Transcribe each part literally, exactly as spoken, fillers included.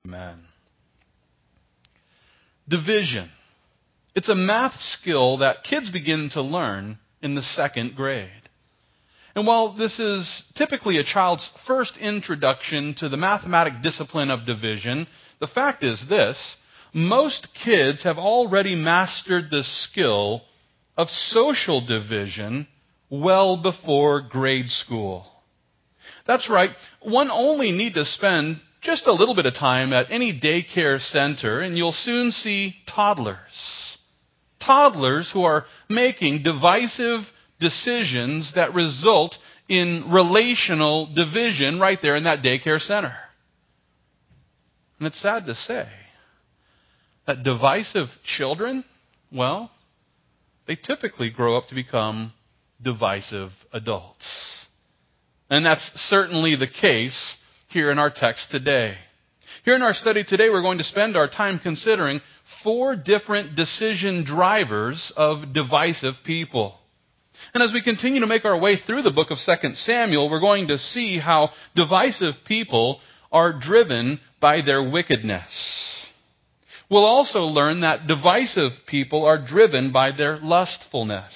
Amen. Division. It's a math skill that kids begin to learn in the second grade. And while this is typically a child's first introduction to the mathematic discipline of division, the fact is this: most kids have already mastered the skill of social division well before grade school. That's right, one only need to spend just a little bit of time at any daycare center and you'll soon see toddlers. Toddlers who are making divisive decisions that result in relational division right there in that daycare center. And it's sad to say that divisive children, well, they typically grow up to become divisive adults. And that's certainly the case here in our text today. Here in our study today, we're going to spend our time considering four different decision drivers of divisive people. And as we continue to make our way through the book of Second Samuel, we're going to see how divisive people are driven by their wickedness. We'll also learn that divisive people are driven by their lustfulness.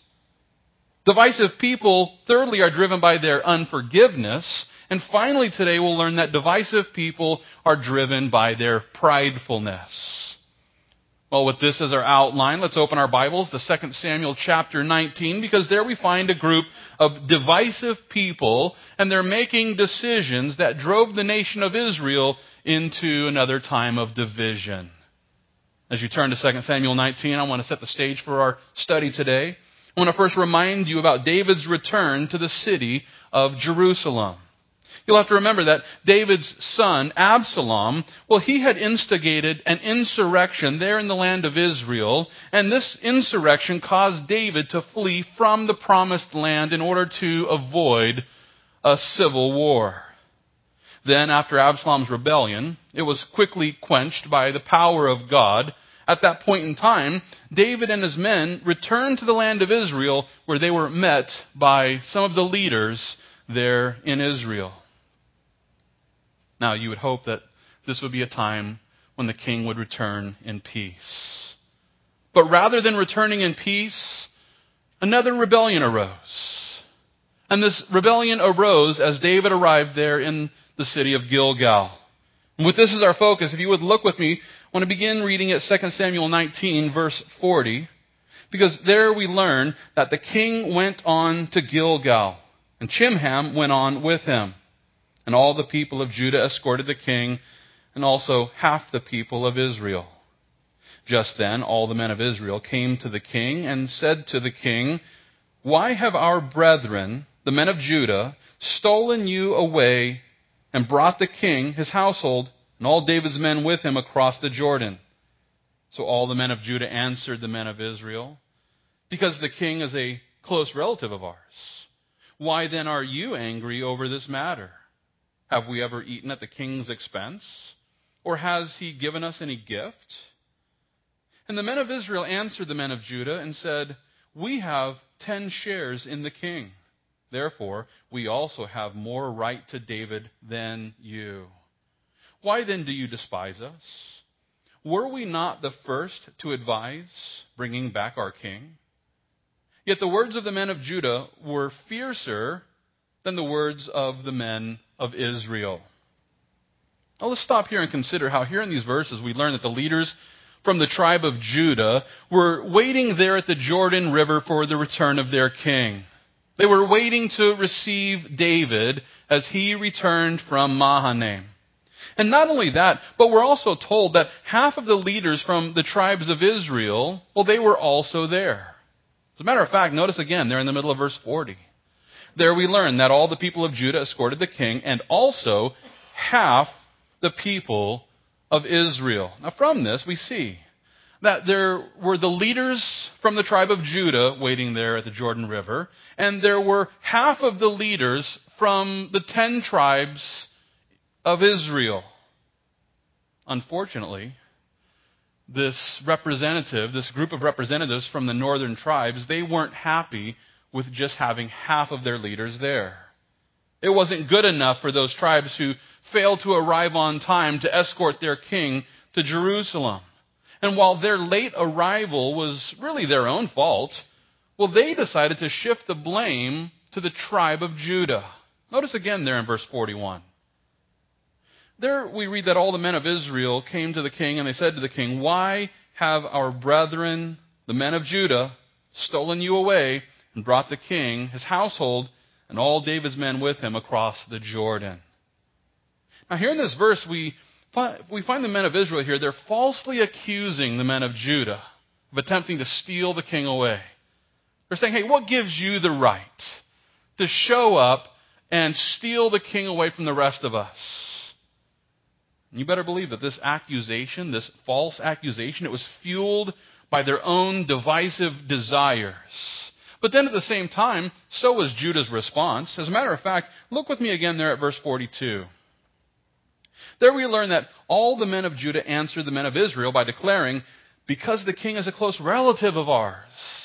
Divisive people, thirdly, are driven by their unforgiveness. And finally, today we'll learn that divisive people are driven by their pridefulness. Well, with this as our outline, let's open our Bibles to Second Samuel chapter nineteen, because there we find a group of divisive people, and they're making decisions that drove the nation of Israel into another time of division. As you turn to Second Samuel nineteen, I want to set the stage for our study today. I want to first remind you about David's return to the city of Jerusalem. You'll have to remember that David's son, Absalom, well, he had instigated an insurrection there in the land of Israel, and this insurrection caused David to flee from the promised land in order to avoid a civil war. Then, after Absalom's rebellion, it was quickly quenched by the power of God. At that point in time, David and his men returned to the land of Israel, where they were met by some of the leaders there in Israel. Now, you would hope that this would be a time when the king would return in peace. But rather than returning in peace, another rebellion arose. And this rebellion arose as David arrived there in the city of Gilgal. And with this as our focus, if you would look with me, I want to begin reading at Second Samuel nineteen, verse forty, because there we learn that the king went on to Gilgal, and Chimham went on with him. And all the people of Judah escorted the king, and also half the people of Israel. Just then, all the men of Israel came to the king and said to the king, "Why have our brethren, the men of Judah, stolen you away and brought the king, his household, and all David's men with him across the Jordan?" So all the men of Judah answered the men of Israel, "Because the king is a close relative of ours. Why then are you angry over this matter? Have we ever eaten at the king's expense? Or has he given us any gift?" And the men of Israel answered the men of Judah and said, "We have ten shares in the king. Therefore, we also have more right to David than you. Why then do you despise us? Were we not the first to advise bringing back our king?" Yet the words of the men of Judah were fiercer than the words of the men of Israel. Now let's stop here and consider how here in these verses we learn that the leaders from the tribe of Judah were waiting there at the Jordan River for the return of their king. They were waiting to receive David as he returned from Mahanaim. And not only that, but we're also told that half of the leaders from the tribes of Israel, well, they were also there. As a matter of fact, notice again, they're in the middle of verse forty. There we learn that all the people of Judah escorted the king, and also half the people of Israel. Now from this, we see that there were the leaders from the tribe of Judah waiting there at the Jordan River, and there were half of the leaders from the ten tribes of Israel. Unfortunately, this representative, this group of representatives from the northern tribes, they weren't happy with just having half of their leaders there. It wasn't good enough for those tribes who failed to arrive on time to escort their king to Jerusalem. And while their late arrival was really their own fault, well, they decided to shift the blame to the tribe of Judah. Notice again there in verse forty-one. There we read that all the men of Israel came to the king, and they said to the king, "Why have our brethren, the men of Judah, stolen you away and brought the king, his household, and all David's men with him across the Jordan?" Now here in this verse, we find, we find the men of Israel here. They're falsely accusing the men of Judah of attempting to steal the king away. They're saying, hey, what gives you the right to show up and steal the king away from the rest of us? And you better believe that this accusation, this false accusation, it was fueled by their own divisive desires. But then at the same time, so was Judah's response. As a matter of fact, look with me again there at verse forty-two. There we learn that all the men of Judah answered the men of Israel by declaring, "Because the king is a close relative of ours."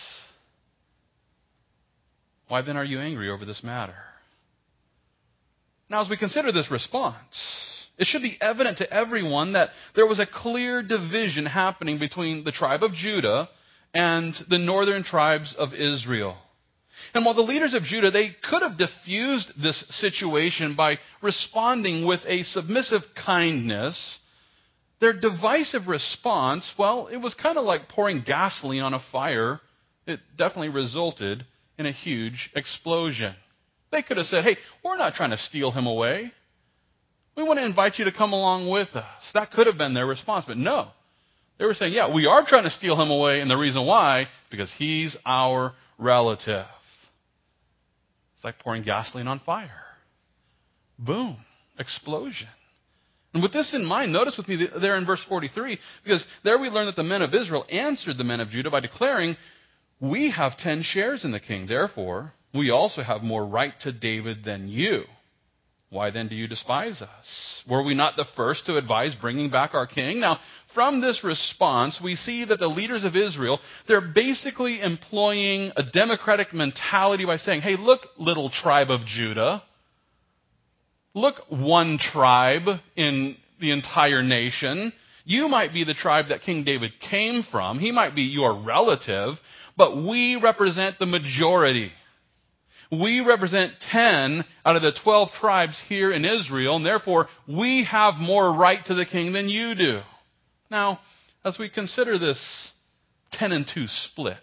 Why then are you angry over this matter? Now, as we consider this response, it should be evident to everyone that there was a clear division happening between the tribe of Judah and the northern tribes of Israel. And while the leaders of Judah, they could have diffused this situation by responding with a submissive kindness, their divisive response, well, it was kind of like pouring gasoline on a fire. It definitely resulted in a huge explosion. They could have said, hey, we're not trying to steal him away. We want to invite you to come along with us. That could have been their response, but no. They were saying, yeah, we are trying to steal him away, and the reason why, because he's our relative. It's like pouring gasoline on fire. Boom. Explosion. And with this in mind, notice with me there in verse forty-three, because there we learn that the men of Israel answered the men of Judah by declaring, "We have ten shares in the king, therefore we also have more right to David than you. Why then do you despise us? Were we not the first to advise bringing back our king?" Now, from this response, we see that the leaders of Israel, they're basically employing a democratic mentality by saying, hey, look, little tribe of Judah. Look, one tribe in the entire nation. You might be the tribe that King David came from. He might be your relative, but we represent the majority. We represent ten out of the twelve tribes here in Israel, and therefore we have more right to the king than you do. Now, as we consider this ten and two split,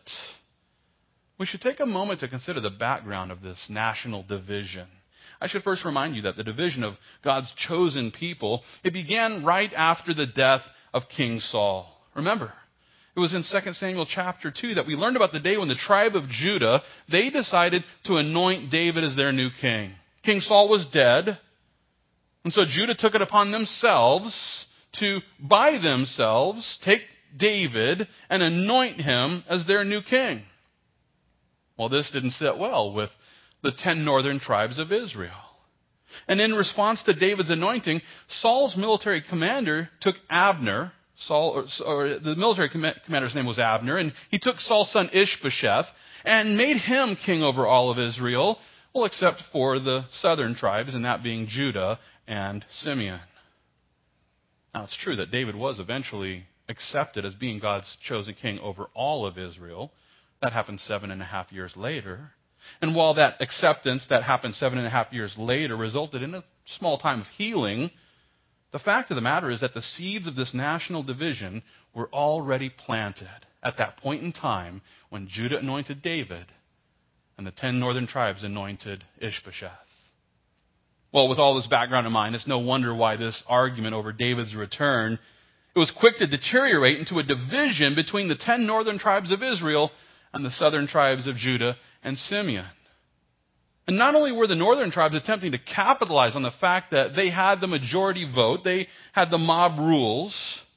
we should take a moment to consider the background of this national division. I should first remind you that the division of God's chosen people, it began right after the death of King Saul. Remember, it was in Second Samuel chapter two that we learned about the day when the tribe of Judah, they decided to anoint David as their new king. King Saul was dead, and so Judah took it upon themselves to, by themselves, take David and anoint him as their new king. Well, this didn't sit well with the ten northern tribes of Israel. And in response to David's anointing, Saul's military commander took Abner. Saul, or, or the military com- commander's name was Abner, and he took Saul's son Ishbosheth and made him king over all of Israel, well, except for the southern tribes, and that being Judah and Simeon. Now, it's true that David was eventually accepted as being God's chosen king over all of Israel. That happened seven and a half years later. And while that acceptance that happened seven and a half years later resulted in a small time of healing, the fact of the matter is that the seeds of this national division were already planted at that point in time when Judah anointed David and the ten northern tribes anointed Ishbosheth. Well, with all this background in mind, it's no wonder why this argument over David's return, it was quick to deteriorate into a division between the ten northern tribes of Israel and the southern tribes of Judah and Simeon. And not only were the northern tribes attempting to capitalize on the fact that they had the majority vote, they had the mob rules,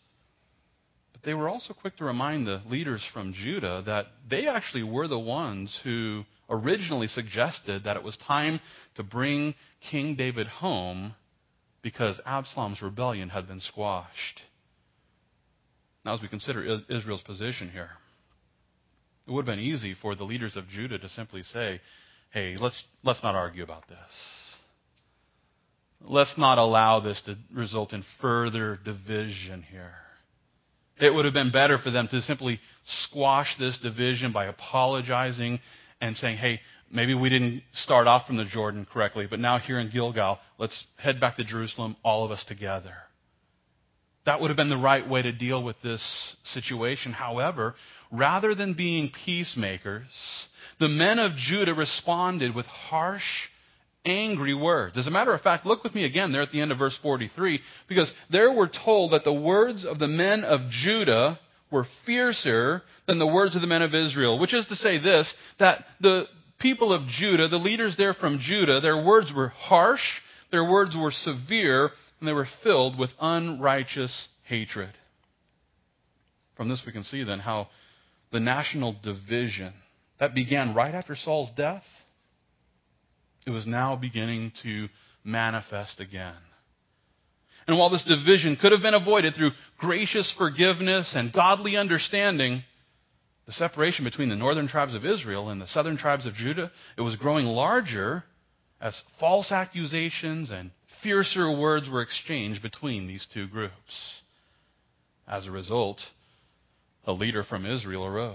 but they were also quick to remind the leaders from Judah that they actually were the ones who originally suggested that it was time to bring King David home because Absalom's rebellion had been squashed. Now, as we consider Israel's position here, it would have been easy for the leaders of Judah to simply say, hey, let's let's not argue about this. let's not allow this to result in further division here. It would have been better for them to simply squash this division by apologizing and saying, hey, maybe we didn't start off from the Jordan correctly, but now here in Gilgal, let's head back to Jerusalem, all of us together. That would have been the right way to deal with this situation. However, rather than being peacemakers, the men of Judah responded with harsh, angry words. As a matter of fact, look with me again there at the end of verse forty-three, because there we're told that the words of the men of Judah were fiercer than the words of the men of Israel, which is to say this, that the people of Judah, the leaders there from Judah, their words were harsh, their words were severe, and they were filled with unrighteous hatred. From this we can see then how the national division that began right after Saul's death, it was now beginning to manifest again. And while this division could have been avoided through gracious forgiveness and godly understanding, the separation between the northern tribes of Israel and the southern tribes of Judah, it was growing larger as false accusations and fiercer words were exchanged between these two groups. As a result, a leader from Israel arose.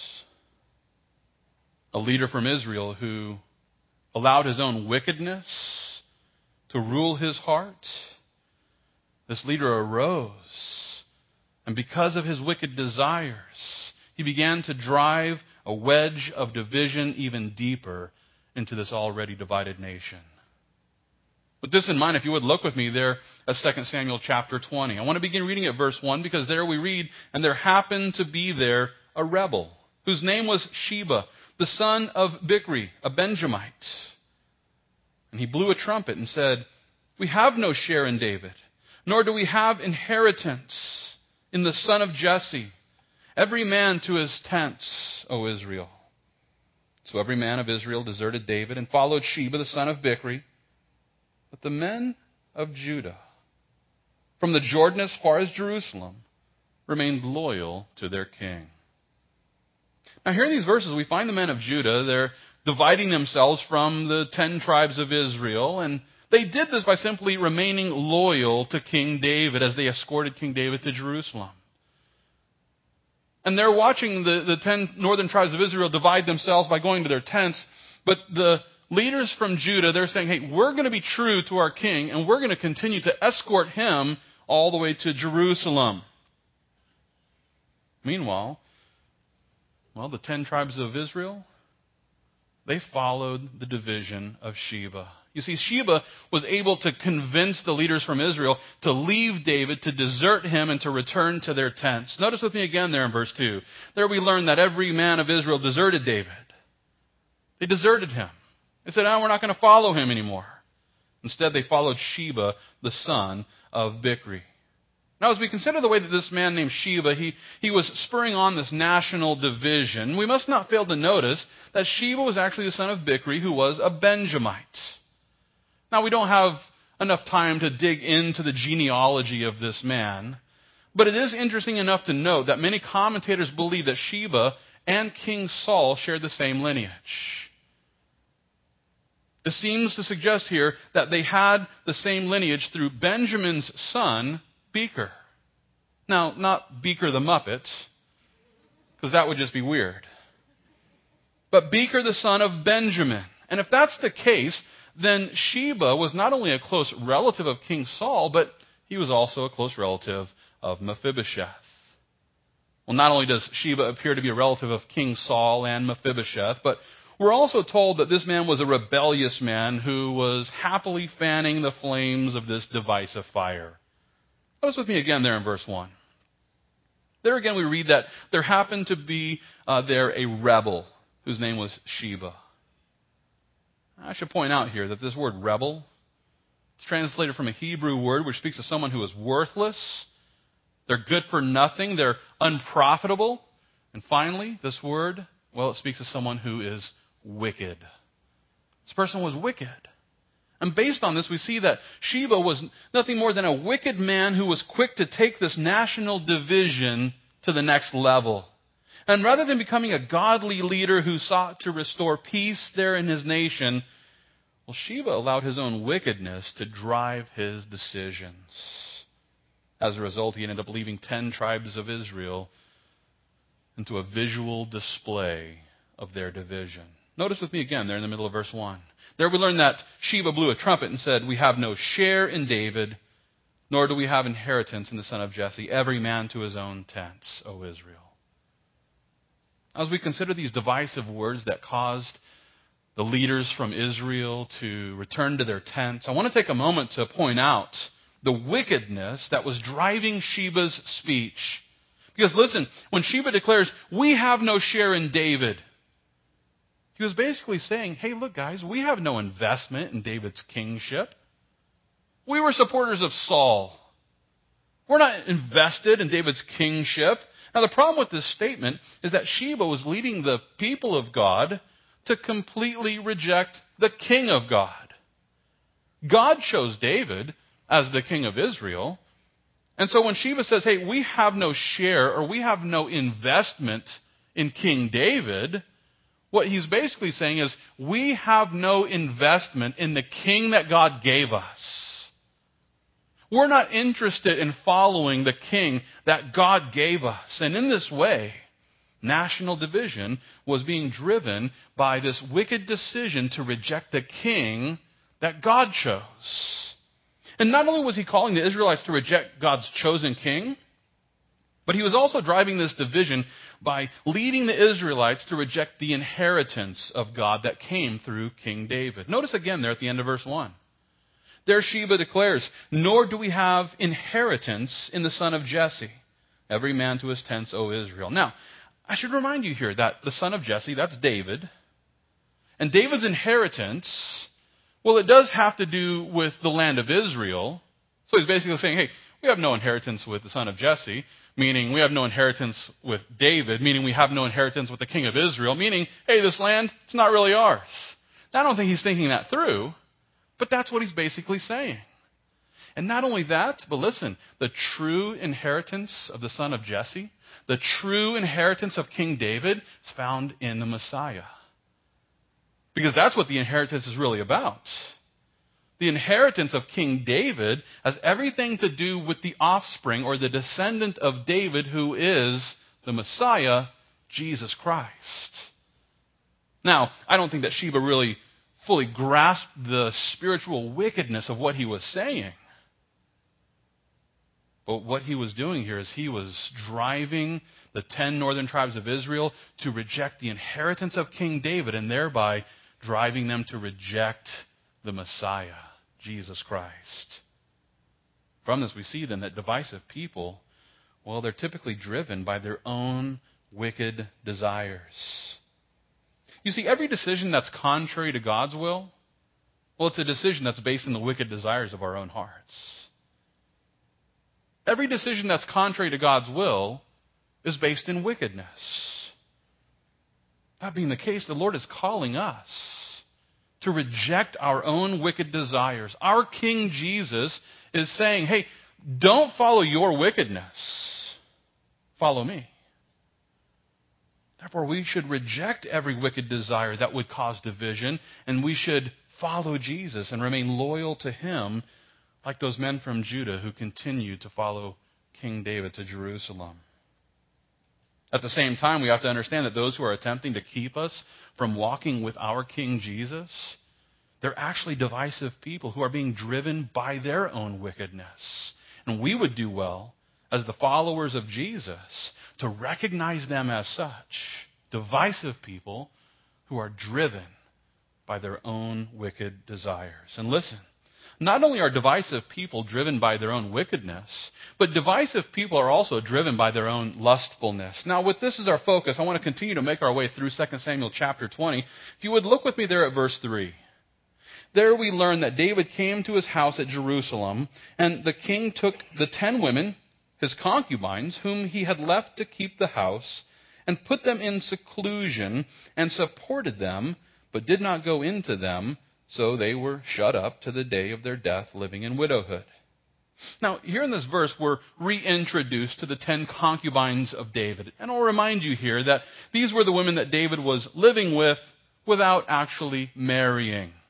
A leader from Israel who allowed his own wickedness to rule his heart. This leader arose, and because of his wicked desires, he began to drive a wedge of division even deeper into this already divided nation. With this in mind, if you would look with me there at Second Samuel chapter twenty. I want to begin reading at verse one because there we read, and there happened to be there a rebel whose name was Sheba, the son of Bichri, a Benjamite. And he blew a trumpet and said, we have no share in David, nor do we have inheritance in the son of Jesse. Every man to his tents, O Israel. So every man of Israel deserted David and followed Sheba, the son of Bichri. But the men of Judah, from the Jordan as far as Jerusalem, remained loyal to their king. Now here in these verses, we find the men of Judah. They're dividing themselves from the ten tribes of Israel. And they did this by simply remaining loyal to King David as they escorted King David to Jerusalem. And they're watching the, the ten northern tribes of Israel divide themselves by going to their tents. But the leaders from Judah, they're saying, hey, we're going to be true to our king, and we're going to continue to escort him all the way to Jerusalem. Meanwhile, well, the ten tribes of Israel, they followed the division of Sheba. You see, Sheba was able to convince the leaders from Israel to leave David, to desert him, and to return to their tents. Notice with me again there in verse two. There we learn that every man of Israel deserted David. They deserted him. They said, oh, we're not going to follow him anymore. Instead, they followed Sheba, the son of Bichri. Now, as we consider the way that this man named Sheba, he, he was spurring on this national division, we must not fail to notice that Sheba was actually the son of Bichri, who was a Benjamite. Now, we don't have enough time to dig into the genealogy of this man, but it is interesting enough to note that many commentators believe that Sheba and King Saul shared the same lineage. It seems to suggest here that they had the same lineage through Benjamin's son, Becher. Now, not Beaker the Muppet, because that would just be weird. But Becher the son of Benjamin. And if that's the case, then Sheba was not only a close relative of King Saul, but he was also a close relative of Mephibosheth. Well, not only does Sheba appear to be a relative of King Saul and Mephibosheth, but we're also told that this man was a rebellious man who was happily fanning the flames of this divisive fire. Notice with me again there in verse one. There again we read that there happened to be uh, there a rebel whose name was Sheba. I should point out here that this word rebel is translated from a Hebrew word which speaks of someone who is worthless. They're good for nothing. They're unprofitable. And finally, this word, well, it speaks of someone who is wicked. This person was wicked. And based on this, we see that Sheba was nothing more than a wicked man who was quick to take this national division to the next level. And rather than becoming a godly leader who sought to restore peace there in his nation, Well, Sheba allowed his own wickedness to drive his decisions. As a result, he ended up leaving ten tribes of Israel into a visual display of their division. Notice with me again there in the middle of verse one. There we learn that Sheba blew a trumpet and said, "We have no share in David, nor do we have inheritance in the son of Jesse. Every man to his own tents, O Israel." As we consider these divisive words that caused the leaders from Israel to return to their tents, I want to take a moment to point out the wickedness that was driving Sheba's speech. Because listen, when Sheba declares, "We have no share in David," he was basically saying, hey, look guys, we have no investment in David's kingship. We were supporters of Saul. We're not invested in David's kingship. Now the problem with this statement is that Sheba was leading the people of God to completely reject the king of God. God chose David as the king of Israel. And so when Sheba says, hey, we have no share or we have no investment in King David, what he's basically saying is we have no investment in the king that God gave us. We're not interested in following the king that God gave us. And in this way, national division was being driven by this wicked decision to reject the king that God chose. And not only was he calling the Israelites to reject God's chosen king, but he was also driving this division by leading the Israelites to reject the inheritance of God that came through King David. Notice again there at the end of verse one. There Sheba declares, "Nor do we have inheritance in the son of Jesse. Every man to his tents, O Israel." Now, I should remind you here that the son of Jesse, that's David. And David's inheritance, well, it does have to do with the land of Israel. So he's basically saying, hey, we have no inheritance with the son of Jesse, meaning we have no inheritance with David, meaning we have no inheritance with the king of Israel, meaning, hey, this land, it's not really ours. Now, I don't think he's thinking that through, but that's what he's basically saying. And not only that, but listen, the true inheritance of the son of Jesse, the true inheritance of King David is found in the Messiah. Because that's what the inheritance is really about. The inheritance of King David has everything to do with the offspring or the descendant of David who is the Messiah, Jesus Christ. Now, I don't think that Sheba really fully grasped the spiritual wickedness of what he was saying. But what he was doing here is he was driving the ten northern tribes of Israel to reject the inheritance of King David and thereby driving them to reject the Messiah, Jesus Christ. From this we see then that divisive people, well, they're typically driven by their own wicked desires. You see, every decision that's contrary to God's will, well, it's a decision that's based on the wicked desires of our own hearts. Every decision that's contrary to God's will is based in wickedness. That being the case, the Lord is calling us to reject our own wicked desires. Our King Jesus is saying, hey, don't follow your wickedness. Follow me. Therefore, we should reject every wicked desire that would cause division, and we should follow Jesus and remain loyal to him like those men from Judah who continued to follow King David to Jerusalem. At the same time, we have to understand that those who are attempting to keep us from walking with our King Jesus, they're actually divisive people who are being driven by their own wickedness. And we would do well, as the followers of Jesus, to recognize them as such, divisive people who are driven by their own wicked desires. And listen, not only are divisive people driven by their own wickedness, but divisive people are also driven by their own lustfulness. Now, with this as our focus, I want to continue to make our way through Second Samuel chapter twenty. If you would look with me there at verse three. There we learn that David came to his house at Jerusalem, and the king took the ten women, his concubines, whom he had left to keep the house, and put them in seclusion, and supported them, but did not go into them, so they were shut up to the day of their death, living in widowhood. Now, here in this verse, we're reintroduced to the ten concubines of David. And I'll remind you here that these were the women that David was living with without actually marrying. He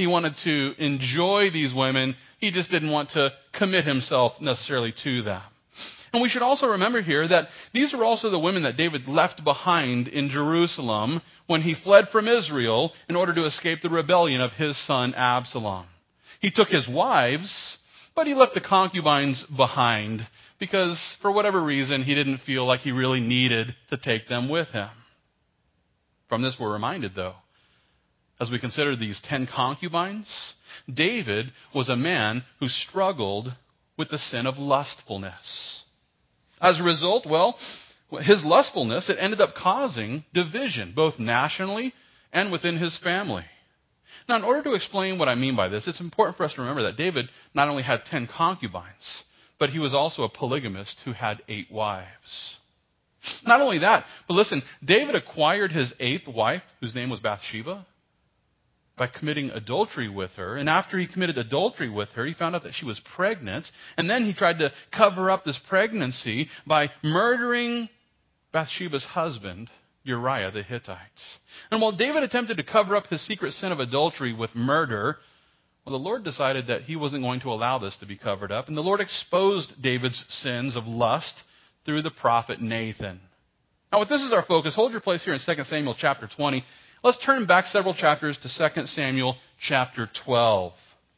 He wanted to enjoy these women. He just didn't want to commit himself necessarily to them. And we should also remember here that these are also the women that David left behind in Jerusalem when he fled from Israel in order to escape the rebellion of his son Absalom. He took his wives, but he left the concubines behind because for whatever reason he didn't feel like he really needed to take them with him. From this we're reminded, though, as we consider these ten concubines, David was a man who struggled with the sin of lustfulness. As a result, well, his lustfulness, it ended up causing division, both nationally and within his family. Now, in order to explain what I mean by this, it's important for us to remember that David not only had ten concubines, but he was also a polygamist who had eight wives. Not only that, but listen, David acquired his eighth wife, whose name was Bathsheba, by committing adultery with her. And after he committed adultery with her, he found out that she was pregnant. And then he tried to cover up this pregnancy by murdering Bathsheba's husband, Uriah the Hittite. And while David attempted to cover up his secret sin of adultery with murder, well, the Lord decided that he wasn't going to allow this to be covered up. And the Lord exposed David's sins of lust through the prophet Nathan. Now, with this as our focus, hold your place here in Second Samuel chapter twenty. Let's turn back several chapters to Second Samuel chapter twelve.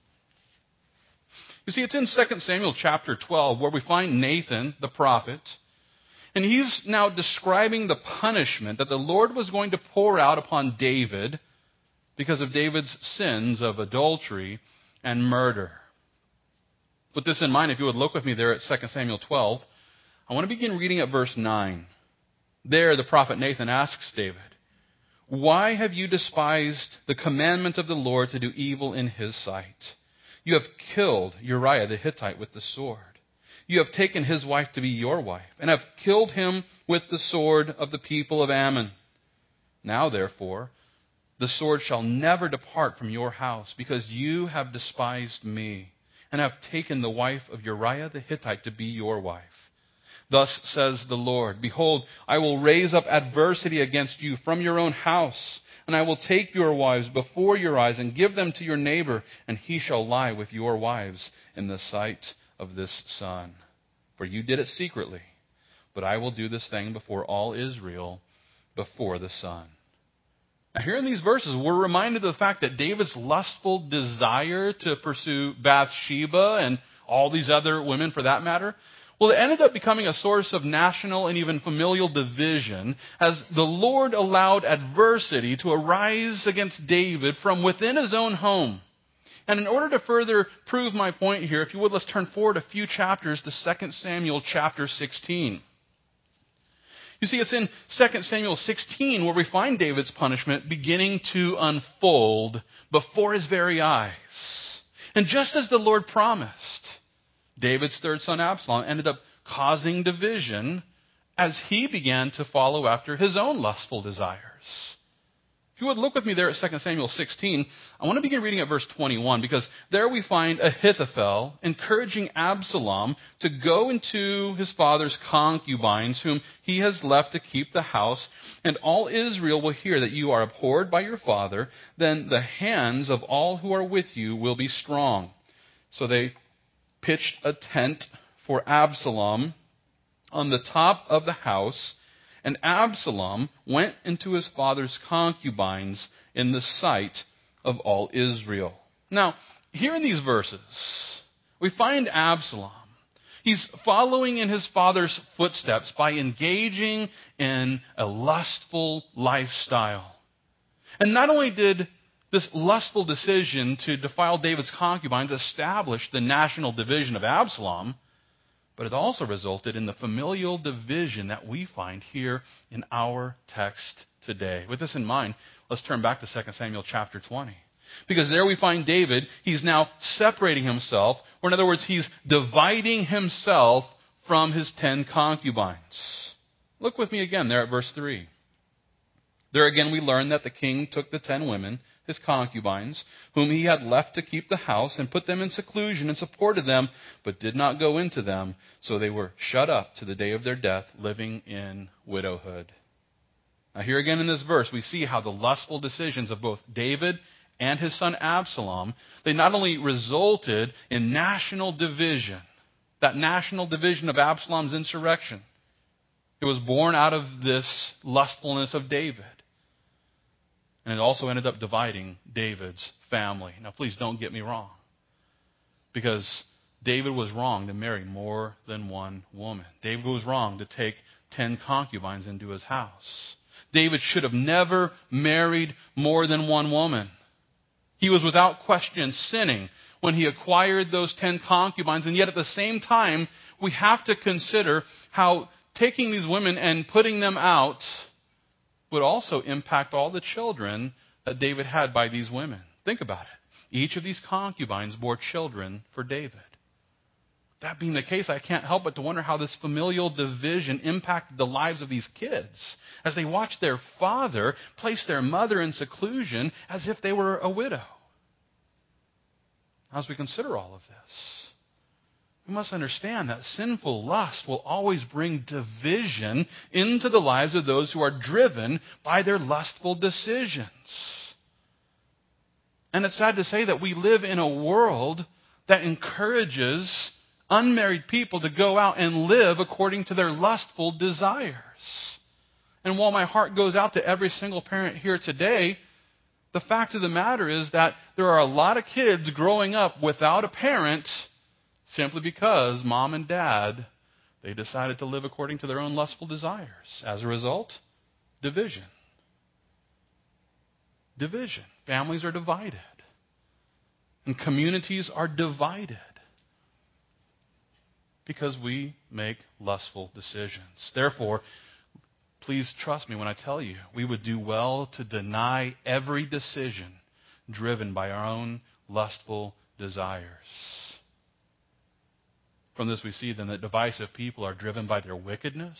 You see, it's in Second Samuel chapter twelve where we find Nathan, the prophet, and he's now describing the punishment that the Lord was going to pour out upon David because of David's sins of adultery and murder. With this in mind, if you would look with me there at Second Samuel twelve, I want to begin reading at verse nine. There, the prophet Nathan asks David, "Why have you despised the commandment of the Lord to do evil in his sight? You have killed Uriah the Hittite with the sword. You have taken his wife to be your wife, and have killed him with the sword of the people of Ammon. Now, therefore, the sword shall never depart from your house, because you have despised me, and have taken the wife of Uriah the Hittite to be your wife. Thus says the Lord, behold, I will raise up adversity against you from your own house, and I will take your wives before your eyes and give them to your neighbor, and he shall lie with your wives in the sight of this sun. For you did it secretly, but I will do this thing before all Israel, before the sun." Now, here in these verses, we're reminded of the fact that David's lustful desire to pursue Bathsheba and all these other women for that matter, well, it ended up becoming a source of national and even familial division as the Lord allowed adversity to arise against David from within his own home. And in order to further prove my point here, if you would, let's turn forward a few chapters to Second Samuel chapter sixteen. You see, it's in Second Samuel sixteen where we find David's punishment beginning to unfold before his very eyes. And just as the Lord promised, David's third son Absalom ended up causing division as he began to follow after his own lustful desires. If you would look with me there at Second Samuel sixteen, I want to begin reading at verse twenty-one, because there we find Ahithophel encouraging Absalom to go into his father's concubines, whom he has left to keep the house, and all Israel will hear that you are abhorred by your father, then the hands of all who are with you will be strong. So they pitched a tent for Absalom on the top of the house, and Absalom went into his father's concubines in the sight of all Israel. Now, here in these verses, we find Absalom. He's following in his father's footsteps by engaging in a lustful lifestyle. And not only did this lustful decision to defile David's concubines establish the national division of Absalom, but it also resulted in the familial division that we find here in our text today. With this in mind, let's turn back to Second Samuel chapter twenty. Because there we find David, he's now separating himself, or in other words, he's dividing himself from his ten concubines. Look with me again there at verse three. There again we learn that the king took the ten women, his concubines, whom he had left to keep the house, and put them in seclusion and supported them, but did not go into them. So they were shut up to the day of their death, living in widowhood. Now here again in this verse, we see how the lustful decisions of both David and his son Absalom, they not only resulted in national division, that national division of Absalom's insurrection. It was born out of this lustfulness of David. And it also ended up dividing David's family. Now, please don't get me wrong. Because David was wrong to marry more than one woman. David was wrong to take ten concubines into his house. David should have never married more than one woman. He was without question sinning when he acquired those ten concubines. And yet at the same time, we have to consider how taking these women and putting them out would also impact all the children that David had by these women. Think about it. Each of these concubines bore children for David. That being the case, I can't help but to wonder how this familial division impacted the lives of these kids as they watched their father place their mother in seclusion as if they were a widow. As we consider all of this, we must understand that sinful lust will always bring division into the lives of those who are driven by their lustful decisions. And it's sad to say that we live in a world that encourages unmarried people to go out and live according to their lustful desires. And while my heart goes out to every single parent here today, the fact of the matter is that there are a lot of kids growing up without a parent simply because mom and dad, they decided to live according to their own lustful desires. As a result, division. Division. Families are divided. And communities are divided because we make lustful decisions. Therefore, please trust me when I tell you, we would do well to deny every decision driven by our own lustful desires. From this we see then that divisive people are driven by their wickedness.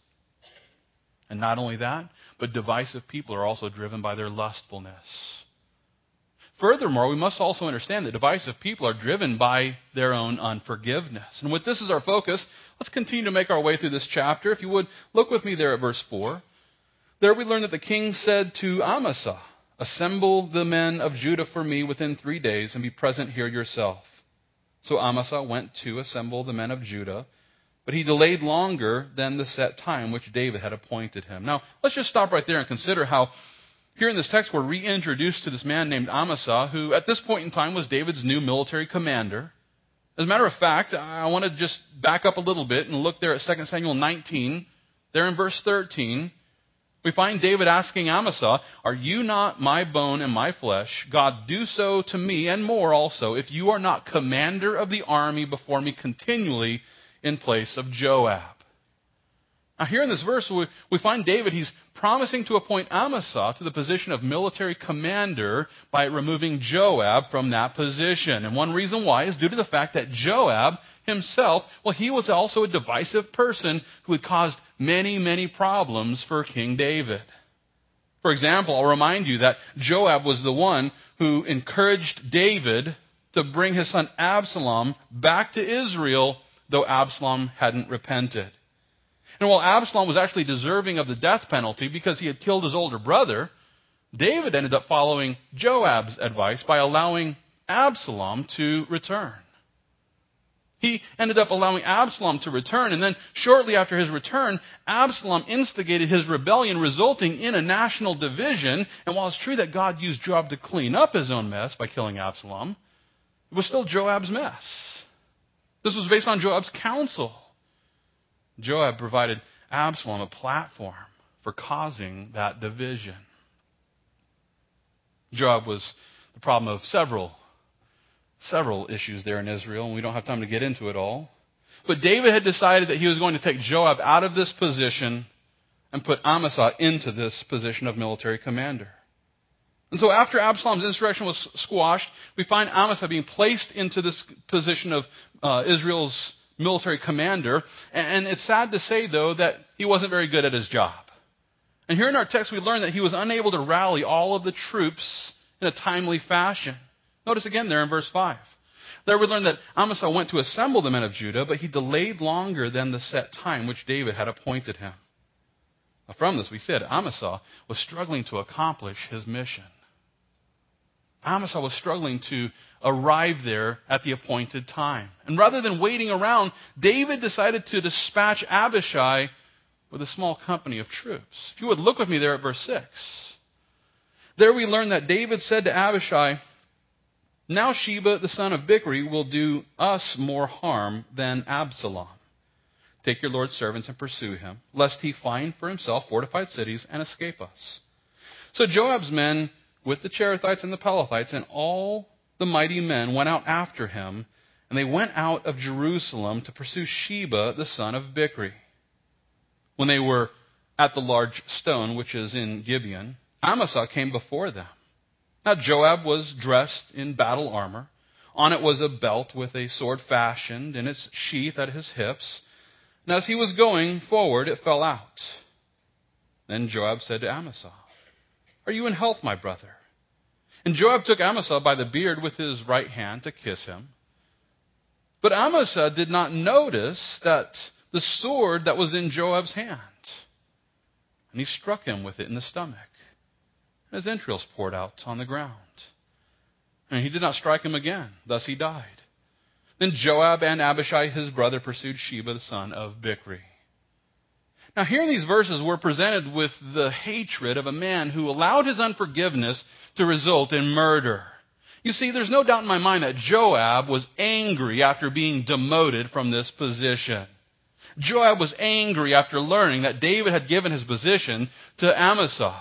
And not only that, but divisive people are also driven by their lustfulness. Furthermore, we must also understand that divisive people are driven by their own unforgiveness. And with this as our focus, let's continue to make our way through this chapter. If you would, look with me there at verse four. There we learn that the king said to Amasa, "Assemble the men of Judah for me within three days and be present here yourself." So Amasa went to assemble the men of Judah, but he delayed longer than the set time which David had appointed him. Now, let's just stop right there and consider how here in this text we're reintroduced to this man named Amasa, who at this point in time was David's new military commander. As a matter of fact, I want to just back up a little bit and look there at Second Samuel nineteen. There in verse thirteen, we find David asking Amasa, "Are you not my bone and my flesh? God, do so to me and more also, if you are not commander of the army before me continually in place of Joab." Now here in this verse, we, we find David, he's promising to appoint Amasa to the position of military commander by removing Joab from that position. And one reason why is due to the fact that Joab himself, well, he was also a divisive person who had caused many, many problems for King David. For example, I'll remind you that Joab was the one who encouraged David to bring his son Absalom back to Israel, though Absalom hadn't repented. And while Absalom was actually deserving of the death penalty because he had killed his older brother, David ended up following Joab's advice by allowing Absalom to return. He ended up allowing Absalom to return, and then shortly after his return, Absalom instigated his rebellion, resulting in a national division. And while it's true that God used Joab to clean up his own mess by killing Absalom, it was still Joab's mess. This was based on Joab's counsel. Joab provided Absalom a platform for causing that division. Joab was the problem of several, several issues there in Israel, and we don't have time to get into it all. But David had decided that he was going to take Joab out of this position and put Amasa into this position of military commander. And so after Absalom's insurrection was squashed, we find Amasa being placed into this position of uh, Israel's military commander. And it's sad to say, though, that he wasn't very good at his job. And here in our text, we learn that he was unable to rally all of the troops in a timely fashion. Notice again there in verse five. There we learn that Amasa went to assemble the men of Judah, but he delayed longer than the set time which David had appointed him. Now, from this, we said Amasa was struggling to accomplish his mission. Amasa was struggling to arrive there at the appointed time. And rather than waiting around, David decided to dispatch Abishai with a small company of troops. If you would look with me there at verse six. There we learn that David said to Abishai, "Now Sheba the son of Bichri will do us more harm than Absalom. Take your Lord's servants and pursue him, lest he find for himself fortified cities and escape us." So Joab's men with the Cherethites and the Pelethites and all the mighty men went out after him, and they went out of Jerusalem to pursue Sheba the son of Bichri. When they were at the large stone which is in Gibeon, Amasa came before them. Now Joab was dressed in battle armor. On it was a belt with a sword fashioned in its sheath at his hips. And as he was going forward, it fell out. Then Joab said to Amasa, "Are you in health, my brother?" And Joab took Amasa by the beard with his right hand to kiss him. But Amasa did not notice that the sword that was in Joab's hand. And he struck him with it in the stomach. And his entrails poured out on the ground. And he did not strike him again. Thus he died. Then Joab and Abishai his brother pursued Sheba the son of Bichri. Now here in these verses we're presented with the hatred of a man who allowed his unforgiveness to result in murder. You see, there's no doubt in my mind that Joab was angry after being demoted from this position. Joab was angry after learning that David had given his position to Amasa.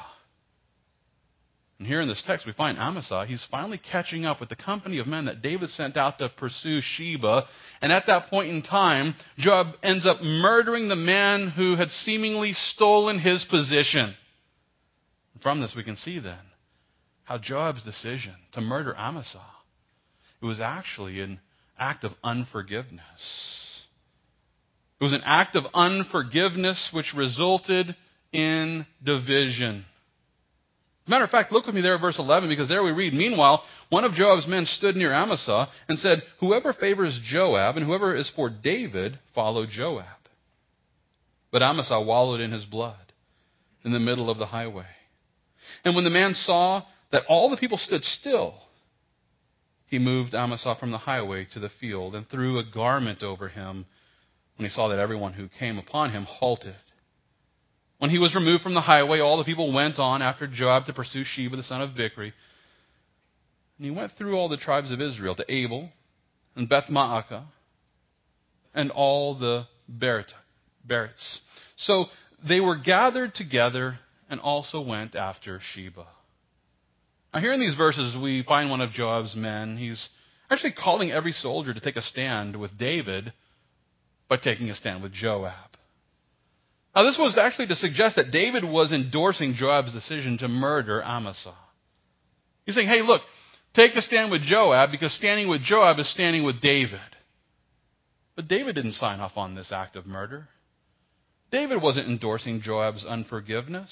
And here in this text we find Amasa, he's finally catching up with the company of men that David sent out to pursue Sheba. And at that point in time, Joab ends up murdering the man who had seemingly stolen his position. And from this we can see then how Joab's decision to murder Amasa, it was actually an act of unforgiveness. It was an act of unforgiveness which resulted in division. As a matter of fact, look with me there at verse eleven, because there we read, "Meanwhile, one of Joab's men stood near Amasa and said, 'Whoever favors Joab and whoever is for David, follow Joab.' But Amasa wallowed in his blood in the middle of the highway. And when the man saw that all the people stood still, he moved Amasa from the highway to the field and threw a garment over him when he saw that everyone who came upon him halted. When he was removed from the highway, all the people went on after Joab to pursue Sheba the son of Bichri. And he went through all the tribes of Israel to Abel and Beth-Maacah and all the Berits. So they were gathered together and also went after Sheba." Now here in these verses we find one of Joab's men. He's actually calling every soldier to take a stand with David by taking a stand with Joab. Now this was actually to suggest that David was endorsing Joab's decision to murder Amasa. He's saying, hey, look, take a stand with Joab because standing with Joab is standing with David. But David didn't sign off on this act of murder. David wasn't endorsing Joab's unforgiveness.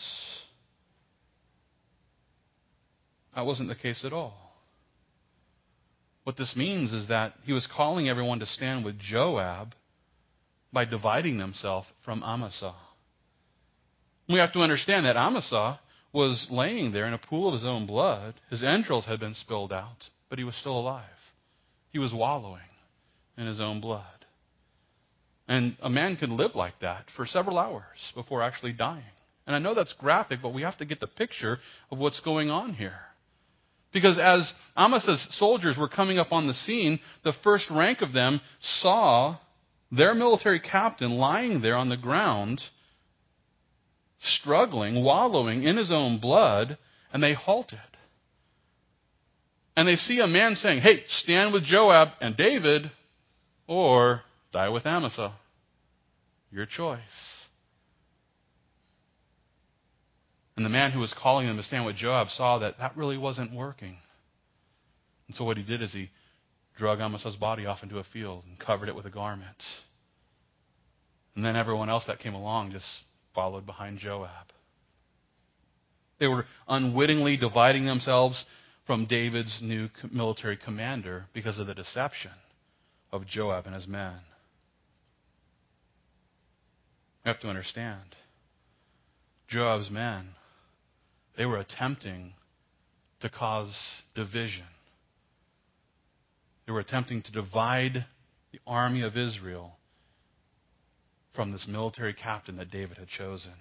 That wasn't the case at all. What this means is that he was calling everyone to stand with Joab by dividing themselves from Amasa. We have to understand that Amasa was laying there in a pool of his own blood. His entrails had been spilled out, but he was still alive. He was wallowing in his own blood. And a man could live like that for several hours before actually dying. And I know that's graphic, but we have to get the picture of what's going on here. Because as Amasa's soldiers were coming up on the scene, the first rank of them saw their military captain lying there on the ground, struggling, wallowing in his own blood, and they halted. And they see a man saying, hey, stand with Joab and David, or die with Amasa. Your choice. And the man who was calling them to stand with Joab saw that that really wasn't working. And so what he did is he drug Amasa's body off into a field and covered it with a garment. And then everyone else that came along just followed behind Joab. They were unwittingly dividing themselves from David's new military commander because of the deception of Joab and his men. You have to understand, Joab's men, they were attempting to cause division. They were attempting to divide the army of Israel from this military captain that David had chosen.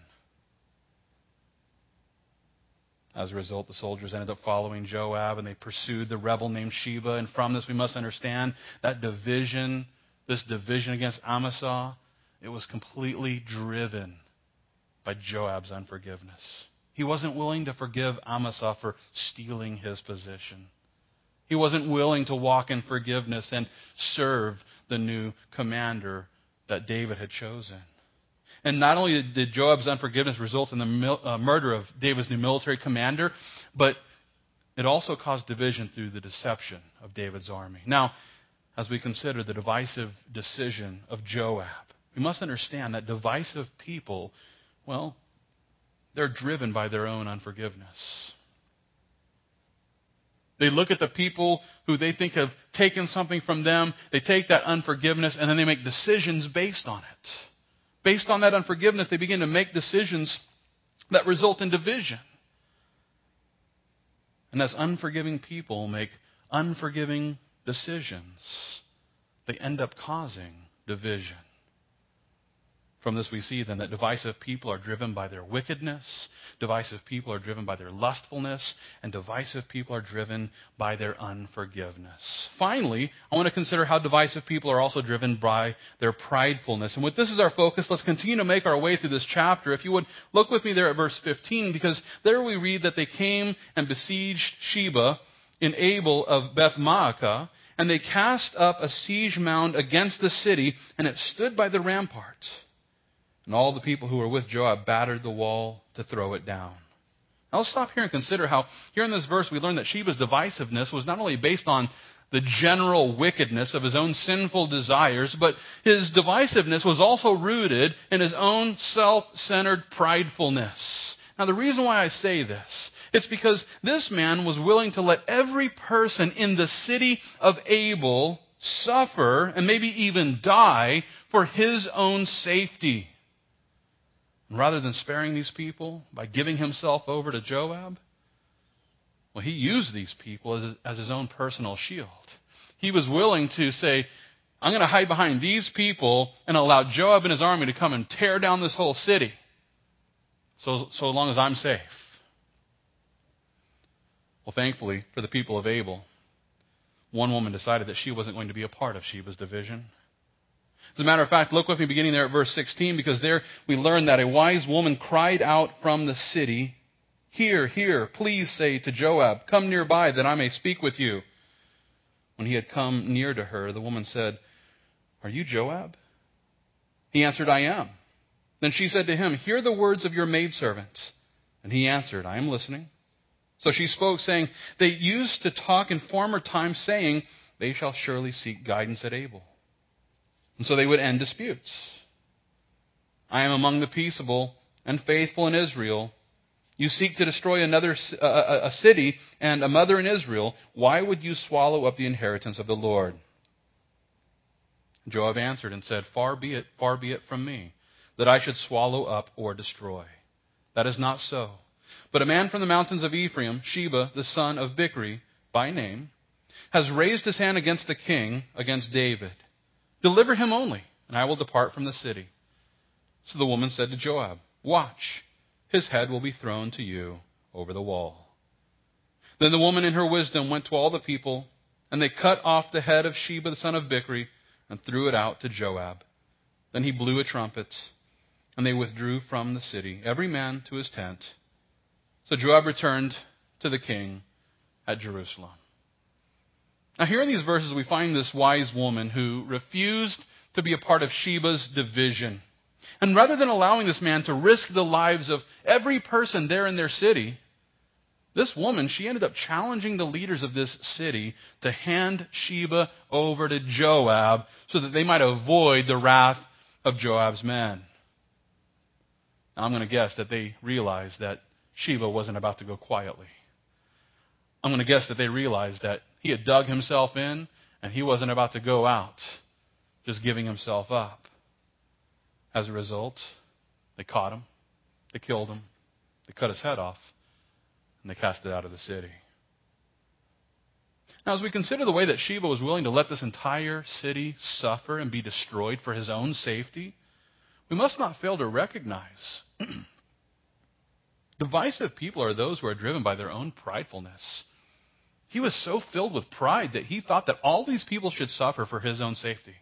As a result, the soldiers ended up following Joab, and they pursued the rebel named Sheba. And from this, we must understand that division, this division against Amasa, it was completely driven by Joab's unforgiveness. He wasn't willing to forgive Amasa for stealing his position. He wasn't willing to walk in forgiveness and serve the new commander that David had chosen. And not only did Joab's unforgiveness result in the mil- uh, murder of David's new military commander, but it also caused division through the deception of David's army. Now, as we consider the divisive decision of Joab, we must understand that divisive people, well, they're driven by their own unforgiveness. They look at the people who they think have taken something from them, they take that unforgiveness, and then they make decisions based on it. Based on that unforgiveness, they begin to make decisions that result in division. And as unforgiving people make unforgiving decisions, they end up causing division. From this we see then that divisive people are driven by their wickedness, divisive people are driven by their lustfulness, and divisive people are driven by their unforgiveness. Finally, I want to consider how divisive people are also driven by their pridefulness. And with this as our focus, let's continue to make our way through this chapter. If you would, look with me there at verse fifteen, because there we read that they came and besieged Sheba in Abel of Beth-Maacah, and they cast up a siege mound against the city, and it stood by the rampart. And all the people who were with Joab battered the wall to throw it down. Now let's stop here and consider how, here in this verse, we learn that Sheba's divisiveness was not only based on the general wickedness of his own sinful desires, but his divisiveness was also rooted in his own self-centered pridefulness. Now the reason why I say this, it's because this man was willing to let every person in the city of Abel suffer and maybe even die for his own safety. And rather than sparing these people by giving himself over to Joab, well, he used these people as, as his own personal shield. He was willing to say, I'm going to hide behind these people and allow Joab and his army to come and tear down this whole city so, so long as I'm safe. Well, thankfully for the people of Abel, one woman decided that she wasn't going to be a part of Sheba's division. As a matter of fact, look with me beginning there at verse sixteen, because there we learn that a wise woman cried out from the city, Here, here, please say to Joab, come nearby that I may speak with you. When he had come near to her, the woman said, Are you Joab? He answered, I am. Then she said to him, Hear the words of your maidservant. And he answered, I am listening. So she spoke, saying, They used to talk in former times, saying, They shall surely seek guidance at Abel. And so they would end disputes. I am among the peaceable and faithful in Israel. You seek to destroy another uh, a city and a mother in Israel. Why would you swallow up the inheritance of the Lord? Joab answered and said, Far be it, far be it from me, that I should swallow up or destroy. That is not so. But a man from the mountains of Ephraim, Sheba, the son of Bichri, by name, has raised his hand against the king, against David. Deliver him only, and I will depart from the city. So the woman said to Joab, Watch, his head will be thrown to you over the wall. Then the woman in her wisdom went to all the people, and they cut off the head of Sheba the son of Bichri, and threw it out to Joab. Then he blew a trumpet, and they withdrew from the city, every man to his tent. So Joab returned to the king at Jerusalem. Now here in these verses we find this wise woman who refused to be a part of Sheba's division. And rather than allowing this man to risk the lives of every person there in their city, this woman, she ended up challenging the leaders of this city to hand Sheba over to Joab so that they might avoid the wrath of Joab's men. Now I'm going to guess that they realized that Sheba wasn't about to go quietly. I'm going to guess that they realized that he had dug himself in and he wasn't about to go out just giving himself up. As a result, they caught him, they killed him, they cut his head off, and they cast it out of the city. Now, as we consider the way that Sheba was willing to let this entire city suffer and be destroyed for his own safety, we must not fail to recognize divisive people are those who are driven by their own pridefulness. He was so filled with pride that he thought that all these people should suffer for his own safety.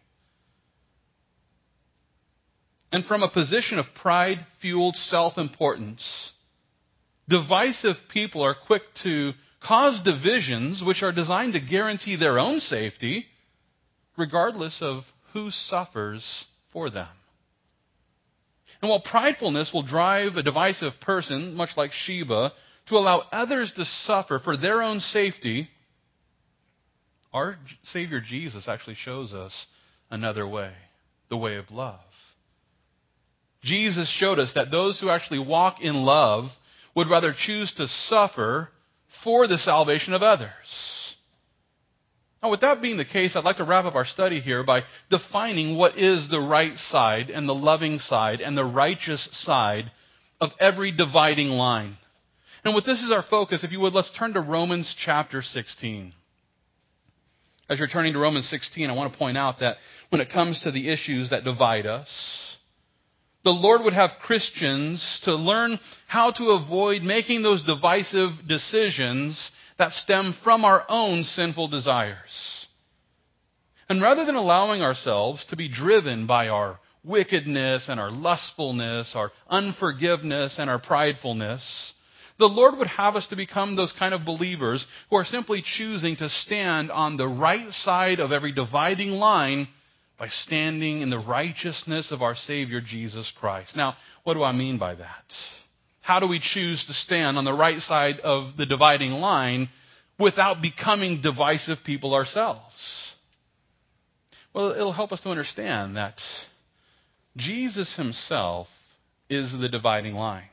And from a position of pride-fueled self-importance, divisive people are quick to cause divisions which are designed to guarantee their own safety, regardless of who suffers for them. And while pridefulness will drive a divisive person, much like Sheba, to allow others to suffer for their own safety, our Savior Jesus actually shows us another way, the way of love. Jesus showed us that those who actually walk in love would rather choose to suffer for the salvation of others. Now, with that being the case, I'd like to wrap up our study here by defining what is the right side and the loving side and the righteous side of every dividing line. And with this as our focus, if you would, let's turn to Romans chapter sixteen. As you're turning to Romans sixteen, I want to point out that when it comes to the issues that divide us, the Lord would have Christians to learn how to avoid making those divisive decisions that stem from our own sinful desires. And rather than allowing ourselves to be driven by our wickedness and our lustfulness, our unforgiveness and our pridefulness, the Lord would have us to become those kind of believers who are simply choosing to stand on the right side of every dividing line by standing in the righteousness of our Savior, Jesus Christ. Now, what do I mean by that? How do we choose to stand on the right side of the dividing line without becoming divisive people ourselves? Well, it'll help us to understand that Jesus himself is the dividing line.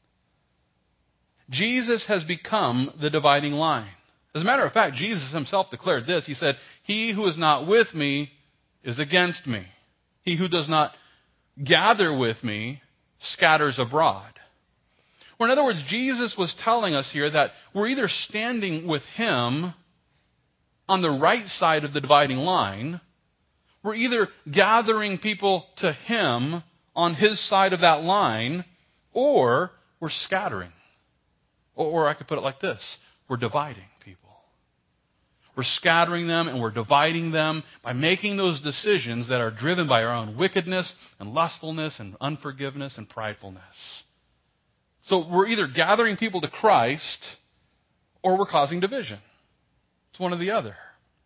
Jesus has become the dividing line. As a matter of fact, Jesus himself declared this. He said, "He who is not with me is against me. He who does not gather with me scatters abroad." Or in other words, Jesus was telling us here that we're either standing with him on the right side of the dividing line, we're either gathering people to him on his side of that line, or we're scattering. Or I could put it like this: we're dividing people. We're scattering them and we're dividing them by making those decisions that are driven by our own wickedness and lustfulness and unforgiveness and pridefulness. So we're either gathering people to Christ or we're causing division. It's one or the other.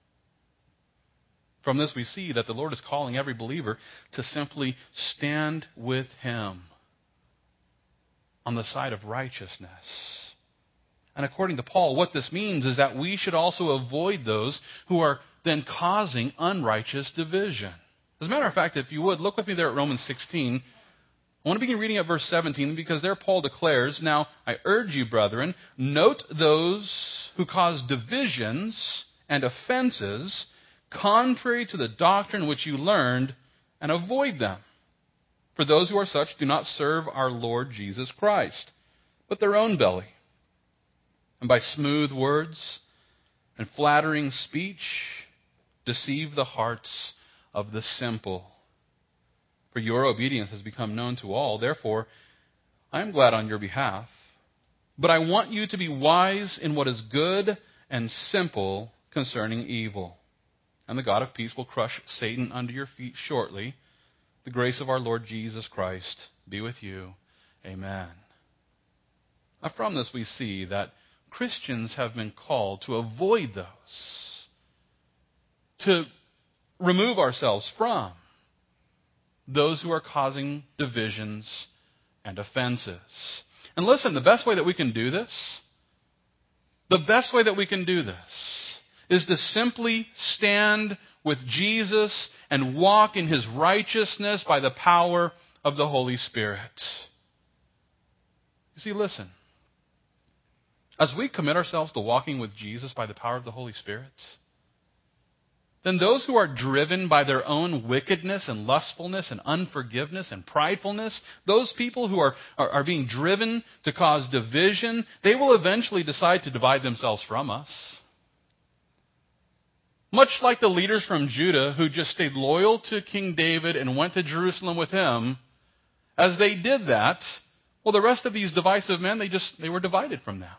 From this we see that the Lord is calling every believer to simply stand with him on the side of righteousness. And according to Paul, what this means is that we should also avoid those who are then causing unrighteous division. As a matter of fact, if you would, look with me there at Romans sixteen. I want to begin reading at verse seventeen, because there Paul declares, "Now I urge you, brethren, note those who cause divisions and offenses contrary to the doctrine which you learned, and avoid them. For those who are such do not serve our Lord Jesus Christ, but their own belly. And by smooth words and flattering speech deceive the hearts of the simple. For your obedience has become known to all. Therefore, I am glad on your behalf. But I want you to be wise in what is good and simple concerning evil. And the God of peace will crush Satan under your feet shortly. The grace of our Lord Jesus Christ be with you. Amen." Now, from this we see that Christians have been called to avoid those, to remove ourselves from those who are causing divisions and offenses. And listen, the best way that we can do this, the best way that we can do this is to simply stand with Jesus and walk in his righteousness by the power of the Holy Spirit. You see, listen. As we commit ourselves to walking with Jesus by the power of the Holy Spirit, then those who are driven by their own wickedness and lustfulness and unforgiveness and pridefulness, those people who are, are, are being driven to cause division, they will eventually decide to divide themselves from us. Much like the leaders from Judah who just stayed loyal to King David and went to Jerusalem with him, as they did that, well, the rest of these divisive men, they just they were divided from them.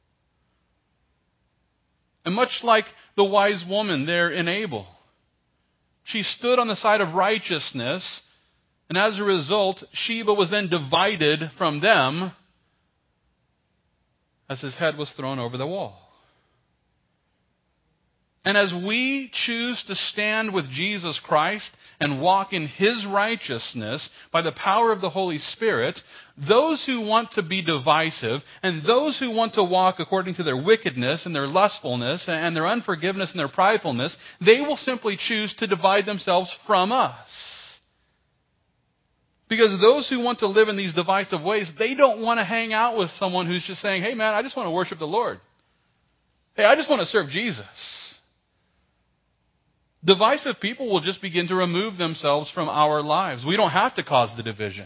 And much like the wise woman there in Abel, she stood on the side of righteousness, and as a result, Sheba was then divided from them as his head was thrown over the wall. And as we choose to stand with Jesus Christ and walk in His righteousness by the power of the Holy Spirit, those who want to be divisive and those who want to walk according to their wickedness and their lustfulness and their unforgiveness and their pridefulness, they will simply choose to divide themselves from us. Because those who want to live in these divisive ways, they don't want to hang out with someone who's just saying, hey man, I just want to worship the Lord. Hey, I just want to serve Jesus. Divisive people will just begin to remove themselves from our lives. We don't have to cause the division.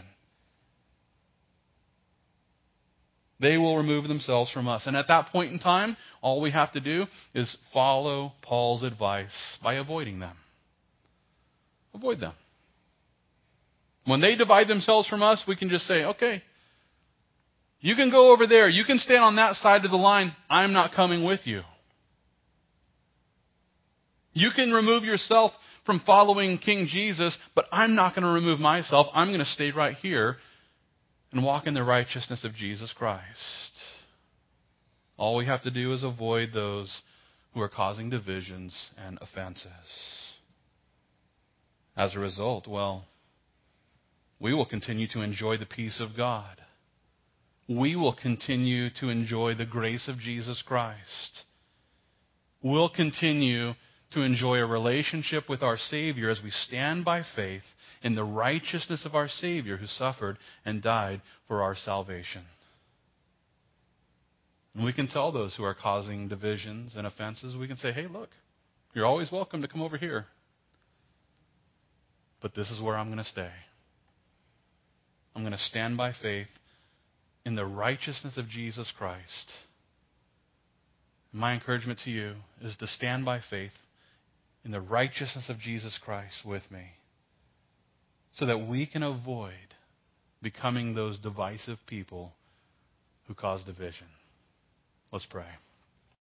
They will remove themselves from us. And at that point in time, all we have to do is follow Paul's advice by avoiding them. Avoid them. When they divide themselves from us, we can just say, okay, you can go over there. You can stand on that side of the line. I'm not coming with you. You can remove yourself from following King Jesus, but I'm not going to remove myself. I'm going to stay right here and walk in the righteousness of Jesus Christ. All we have to do is avoid those who are causing divisions and offenses. As a result, well, we will continue to enjoy the peace of God. We will continue to enjoy the grace of Jesus Christ. We'll continue to enjoy a relationship with our Savior as we stand by faith in the righteousness of our Savior who suffered and died for our salvation. And we can tell those who are causing divisions and offenses, we can say, hey, look, you're always welcome to come over here. But this is where I'm going to stay. I'm going to stand by faith in the righteousness of Jesus Christ. My encouragement to you is to stand by faith in the righteousness of Jesus Christ with me, so that we can avoid becoming those divisive people who cause division. Let's pray.